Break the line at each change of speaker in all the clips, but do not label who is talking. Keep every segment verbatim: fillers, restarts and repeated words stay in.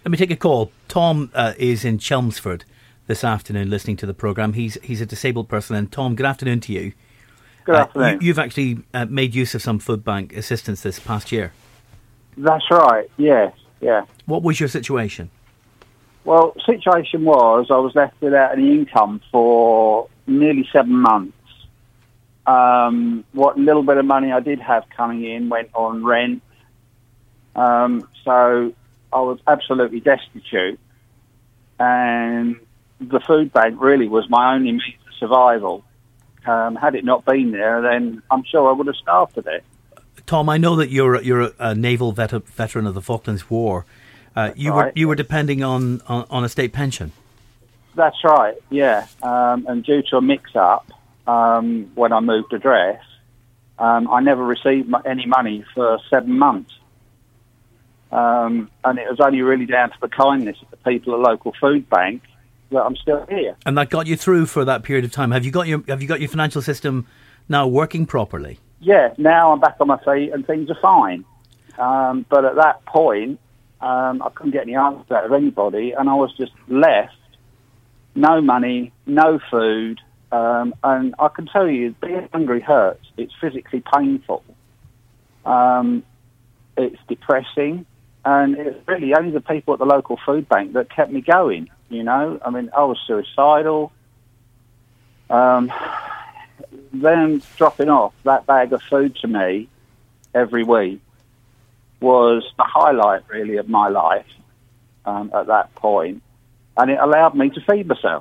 Let me take a call. Tom uh, is in Chelmsford this afternoon listening to the programme. He's he's a disabled person. And Tom, good afternoon to you.
Good afternoon.
Uh, you, you've actually uh, made use of some food bank assistance this past year.
That's right, yes, yeah.
What was your situation?
Well, the situation was I was left without any income for nearly seven months. Um, what little bit of money I did have coming in went on rent. Um, so I was absolutely destitute. And the food bank really was my only means of survival. Um, had it not been there, then I'm sure I would have starved to death.
Tom, I know that you're you're a, a naval vet- veteran of the Falklands War. Uh, you
right.
were you were depending on, on, on a state pension.
That's right, yeah. Um, and due to a mix-up, um, when I moved address, um, I never received m- any money for seven months. Um, and it was only really down to the kindness of the people at the local food bank that I'm still here.
And that got you through for that period of time. Have you got your Have you got your financial system now working properly?
Yeah, now I'm back on my feet and things are fine. Um, but at that point, um, I couldn't get any answers out of anybody, and I was just left, no money, no food, um, and I can tell you, being hungry hurts. It's physically painful. Um, it's depressing, and it's really only the people at the local food bank that kept me going, you know? I mean, I was suicidal. Um, them dropping off that bag of food to me every week was the highlight, really, of my life um, at that point, and it allowed me to feed myself.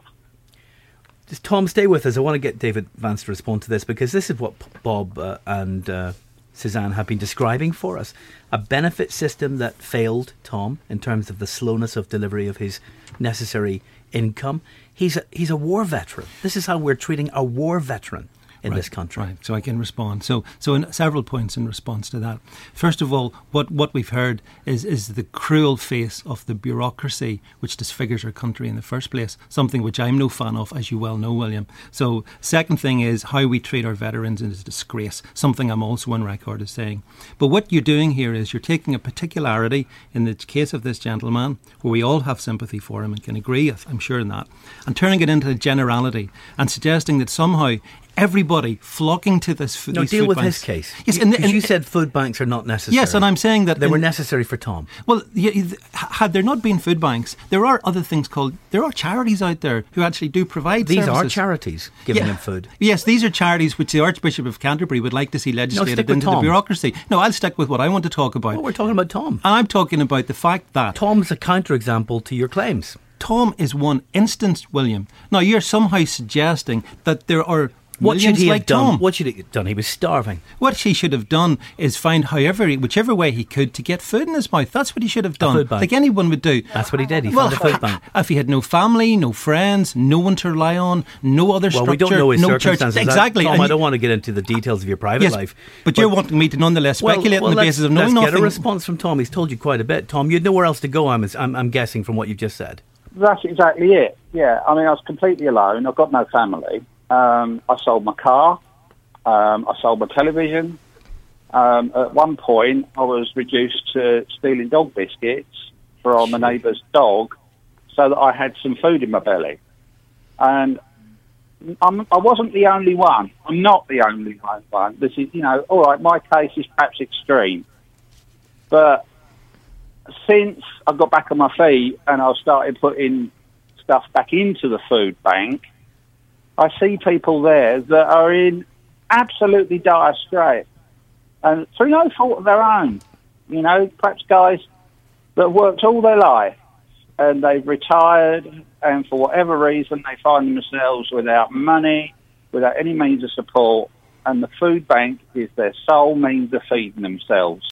Just Tom, stay with us. I want to get David Vance to respond to this, because this is what Bob uh, and uh, Suzanne have been describing for us. A benefit system that failed Tom in terms of the slowness of delivery of his necessary income. He's a, he's a war veteran. This is how we're treating a war veteran in
right,
this country.
Right, so I can respond. So so in several points in response to that. First of all, what, what we've heard is, is the cruel face of the bureaucracy which disfigures our country in the first place, something which I'm no fan of, as you well know, William. So second thing is how we treat our veterans is a disgrace, something I'm also on record as saying. But what you're doing here is you're taking a particularity in the case of this gentleman, where we all have sympathy for him and can agree, I'm sure in that, and turning it into a generality and suggesting that somehow everybody flocking to this food.
No,
these
deal
food
with
banks.
his case.
Yes,
You,
and, and
you said food banks are not necessary.
Yes, and I'm saying that
they
in,
were necessary for Tom.
Well, yeah, had there not been food banks, there are other things called. There are charities out there who actually do provide.
These
services.
are charities giving
Yeah.
him food.
Yes, these are charities which the Archbishop of Canterbury would like to see legislated
stick with
into the
Tom.
bureaucracy. No, I'll stick with what I want to talk about.
Well, we're talking about Tom.
And I'm talking about the fact that
Tom's a counterexample to your claims.
Tom is one instance, William. Now, you're somehow suggesting that there are
What should
millions
he
like
have done?
Tom.
What should he have done? He was starving.
What he should have done is find however, whichever way he could to get food in his mouth. That's what he should have done.
food bank.
Like anyone would do.
That's what he did. He
well,
found a food bank.
If he had no family, no friends, no one to rely on, no other
Well,
structure,
we don't know his
no
circumstances.
church.
That-
Exactly.
Tom,
And
I
you-
don't want to get into the details of your private
yes,
life.
But, you're wanting me to nonetheless
Well,
speculate
well,
on the
let's-
basis of knowing
let's
nothing.
get a response from Tom. He's told you quite a bit. Tom, you'd nowhere else to go, I'm, I'm, I'm guessing, from what you've just said.
That's exactly it, yeah. I mean, I was completely alone. I've got no family. Um, I sold my car. Um, I sold my television. Um, at one point, I was reduced to stealing dog biscuits from a neighbour's dog so that I had some food in my belly. And I'm, I wasn't the only one. I'm not the only one. This is, you know, all right, my case is perhaps extreme. But since I got back on my feet and I started putting stuff back into the food bank, I see people there that are in absolutely dire straits, and through no fault of their own. You know, perhaps guys that have worked all their life and they've retired, and for whatever reason they find themselves without money, without any means of support, and the food bank is their sole means of feeding themselves.